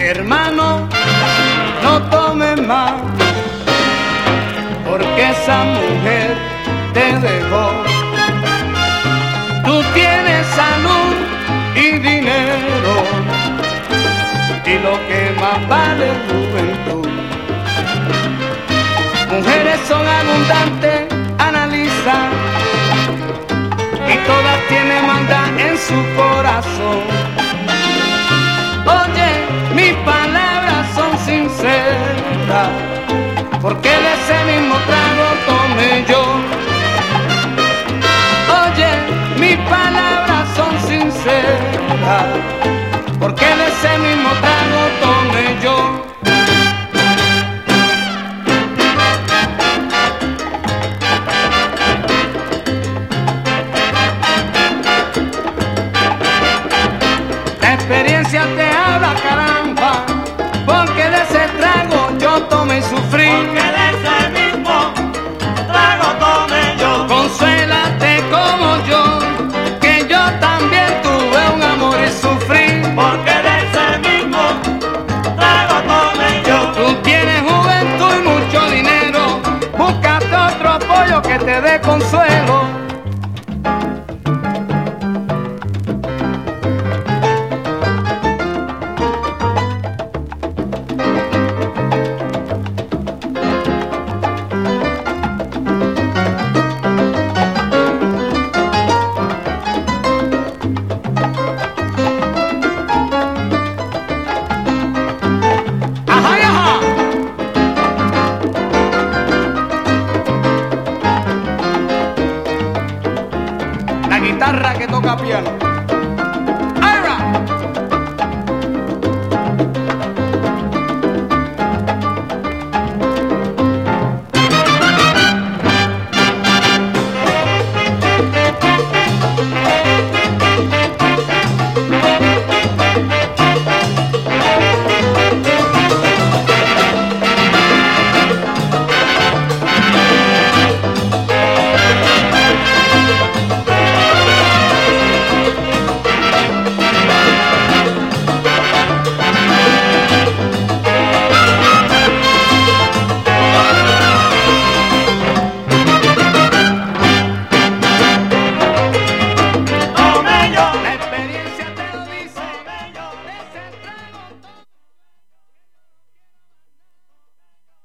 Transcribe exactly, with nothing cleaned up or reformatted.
Hermano, no tomes más, porque esa mujer te dejó. Tú tienes salud y dinero, y lo que más vale es juventud. Mujeres son abundantes, analiza, y todas tienen maldad en su corazón. Oye, mis palabras son sinceras, porque de ese mismo trago tomé yo. Oye, mis palabras son sinceras, porque de ese mismo trago tomé yo. La experiencia te habla, caramba, porque de ese trago yo tomé y sufrí. Porque de ese mismo trago tomé yo. Consuélate como yo, que yo también tuve un amor y sufrí. Porque de ese mismo trago tomé yo. Tú tienes juventud y mucho dinero, búscate otro apoyo que te dé consuelo. La guitarra que toca piano.